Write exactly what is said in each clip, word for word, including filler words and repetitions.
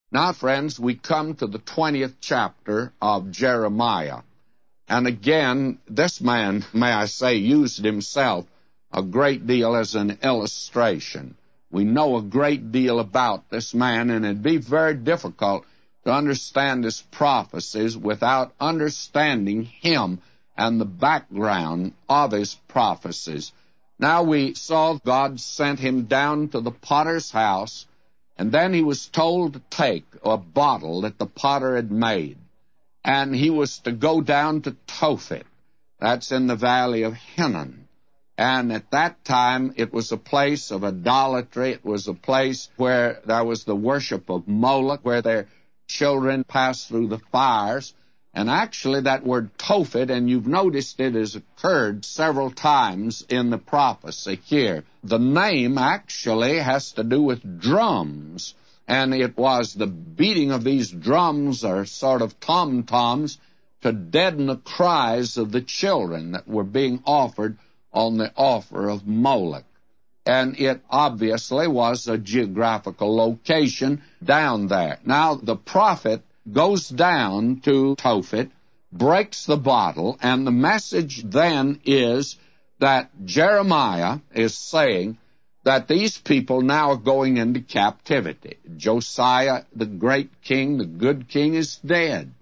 Now, friends, we come to the twentieth chapter of Jeremiah. And again, this man, may I say, used himself a great deal as an illustration. We know a great deal about this man, and it'd be very difficult to understand his prophecies without understanding him and the background of his prophecies. Now we saw God sent him down to the potter's house, and then he was told to take a bottle that the potter had made, and he was to go down to Tophet. That's in the valley of Hinnom. And at that time, it was a place of idolatry. It was a place where there was the worship of Moloch, where their children passed through the fires. And actually, that word Tophet, and you've noticed it has occurred several times in the prophecy here. The name actually has to do with drums. And it was the beating of these drums, or sort of tom-toms, to deaden the cries of the children that were being offered on the altar of Moloch. And it obviously was a geographical location down there. Now, the prophet goes down to Tophet, breaks the bottle, and the message then is that Jeremiah is saying that these people now are going into captivity. Josiah, the great king, the good king, is dead.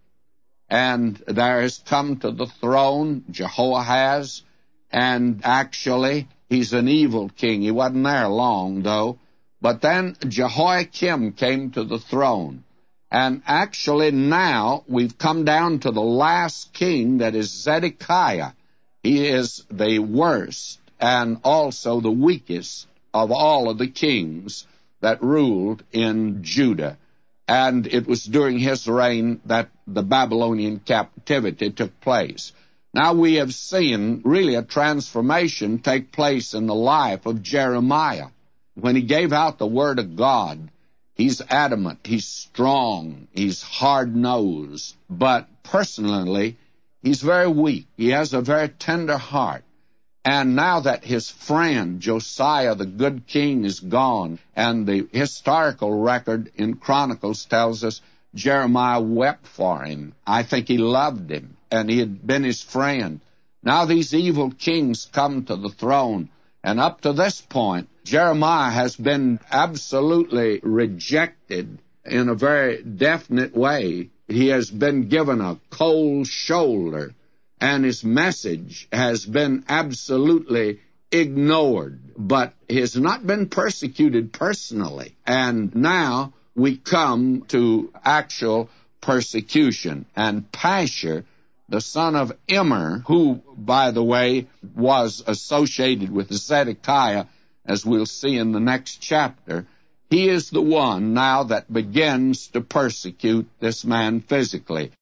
And there has come to the throne Jehoahaz, and actually he's an evil king. He wasn't there long, though. But then Jehoiakim came to the throne. And actually now we've come down to the last king, that is Zedekiah. He is the worst and also the weakest of all of the kings that ruled in Judah. And it was during his reign that the Babylonian captivity took place. Now we have seen really a transformation take place in the life of Jeremiah. When he gave out the word of God, he's adamant, he's strong, he's hard-nosed, but personally, he's very weak. He has a very tender heart. And now that his friend Josiah, the good king, is gone, and the historical record in Chronicles tells us Jeremiah wept for him. I think he loved him, and he had been his friend. Now these evil kings come to the throne, and up to this point, Jeremiah has been absolutely rejected in a very definite way. He has been given a cold shoulder, and his message has been absolutely ignored. But he has not been persecuted personally. And now we come to actual persecution. And Pashur, the son of Immer, who, by the way, was associated with Zedekiah, as we'll see in the next chapter, he is the one now that begins to persecute this man physically.